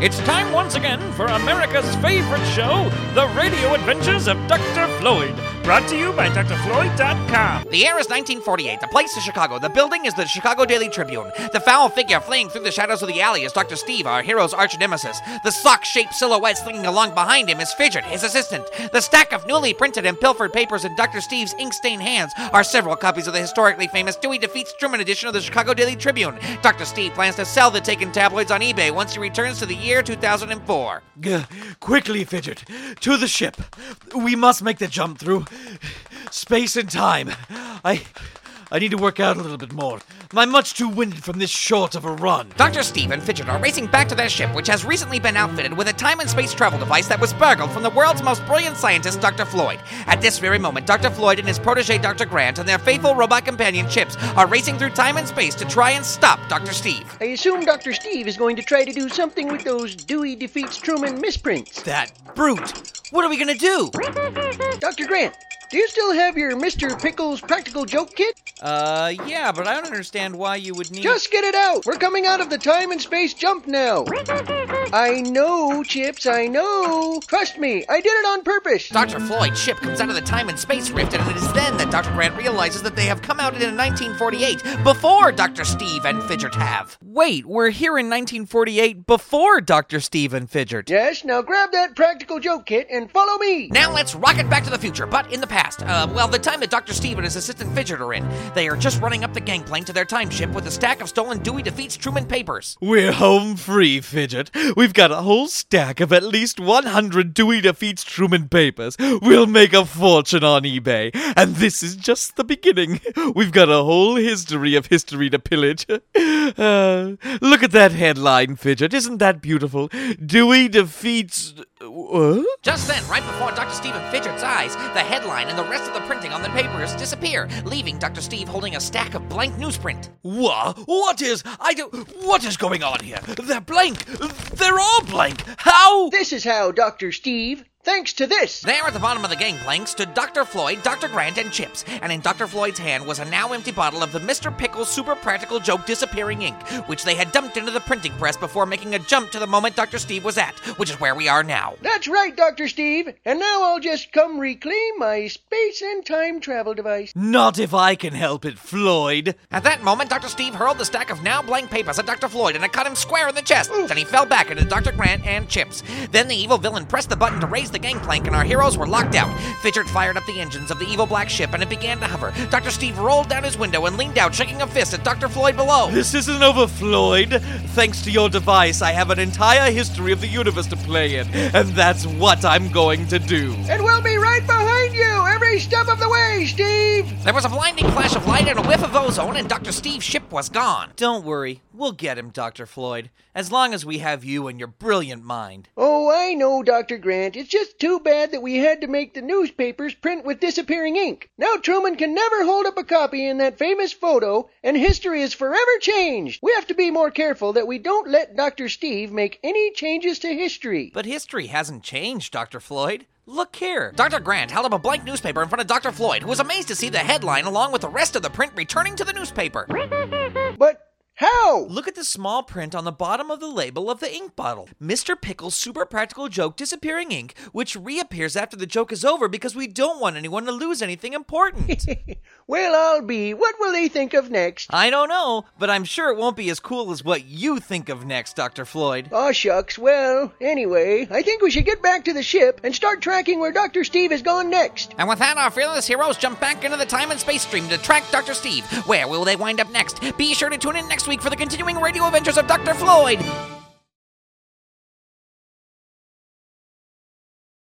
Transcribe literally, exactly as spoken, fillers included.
It's time once again for America's favorite show, The Radio Adventures of Doctor Floyd. Brought to you by D R Floyd dot com. The year is nineteen forty-eight. The place is Chicago. The building is the Chicago Daily Tribune. The foul figure fleeing through the shadows of the alley is Doctor Steve, our hero's arch nemesis. The sock-shaped silhouette slinging along behind him is Fidget, his assistant. The stack of newly printed and pilfered papers in Doctor Steve's ink-stained hands are several copies of the historically famous Dewey Defeats Truman edition of the Chicago Daily Tribune. Doctor Steve plans to sell the taken tabloids on eBay once he returns to the year two thousand four. G- quickly, Fidget, to the ship. We must make the jump through space and time. I... I need to work out a little bit more. I'm much too winded from this short of a run. Doctor Steve and Fidget are racing back to their ship, which has recently been outfitted with a time and space travel device that was burgled from the world's most brilliant scientist, Doctor Floyd. At this very moment, Doctor Floyd and his protege, Doctor Grant, and their faithful robot companion, Chips, are racing through time and space to try and stop Doctor Steve. I assume Doctor Steve is going to try to do something with those Dewey Defeats Truman misprints. That brute! What are we gonna do? Doctor Grant, do you still have your Mister Pickles practical joke kit? Uh, yeah, but I don't understand why you would need... Just get it out! We're coming out of the time and space jump now! I know, Chips, I know! Trust me, I did it on purpose! Doctor Floyd's ship comes out of the time and space rift, and it is then that Doctor Grant realizes that they have come out in nineteen forty-eight, before Doctor Steve and Fidget have. Wait, we're here in nineteen forty-eight before Doctor Steve and Fidget. Yes, now grab that practical joke kit and follow me! Now let's rocket back to the future, but in the past. Uh, well, the time that Doctor Steve and his assistant Fidget are in. They are just running up the gangplank to their time ship with a stack of stolen Dewey Defeats Truman papers. We're home free, Fidget. We've got a whole stack of at least one hundred Dewey Defeats Truman papers. We'll make a fortune on eBay. And this is just the beginning. We've got a whole history of history to pillage. Uh, look at that headline, Fidget. Isn't that beautiful? Dewey Defeats... Uh? Just then, right before Doctor Steve and Fidget's eyes, the headline and the rest of the printing on the papers disappear, leaving Doctor Steve holding a stack of blank newsprint. What? What is... I do... What is going on here? They're blank. They're all blank. How? This is how, Doctor Steve. Thanks to this. There at the bottom of the gangplank stood Doctor Floyd, Doctor Grant, and Chips, and in Doctor Floyd's hand was a now empty bottle of the Mister Pickles Super Practical Joke Disappearing Ink, which they had dumped into the printing press before making a jump to the moment Doctor Steve was at, which is where we are now. That's right, Doctor Steve. And now I'll just come reclaim my space and time travel device. Not if I can help it, Floyd. At that moment, Doctor Steve hurled the stack of now blank papers at Doctor Floyd, and it cut him square in the chest. Oof. Then he fell back into Doctor Grant and Chips. Then the evil villain pressed the button to raise the gangplank, and our heroes were locked out. Fidget fired up the engines of the evil black ship, and it began to hover. Doctor Steve rolled down his window and leaned out, shaking a fist at Doctor Floyd below. This isn't over, Floyd. Thanks to your device, I have an entire history of the universe to play in, and that's what I'm going to do. And we'll be right behind you every step of the way, Steve! There was a blinding flash of light and a whiff of ozone, and Doctor Steve's ship was gone. Don't worry, we'll get him, Doctor Floyd, as long as we have you and your brilliant mind. Oh, I know, Doctor Grant. It's just too bad that we had to make the newspapers print with disappearing ink. Now Truman can never hold up a copy in that famous photo, and history is forever changed. We have to be more careful that we don't let Doctor Steve make any changes to history. But history hasn't changed, Doctor Floyd. Look here. Doctor Grant held up a blank newspaper in front of Doctor Floyd, who was amazed to see the headline along with the rest of the print returning to the newspaper. But how? Look at the small print on the bottom of the label of the ink bottle. Mister Pickles Super Practical Joke Disappearing Ink, which reappears after the joke is over because we don't want anyone to lose anything important. Well, I'll be. What will they think of next? I don't know, but I'm sure it won't be as cool as what you think of next, Doctor Floyd. Aw, shucks. Well, anyway, I think we should get back to the ship and start tracking where Doctor Steve has gone next. And with that, our fearless heroes jump back into the time and space stream to track Doctor Steve. Where will they wind up next? Be sure to tune in next week for the continuing radio adventures of Doctor Floyd.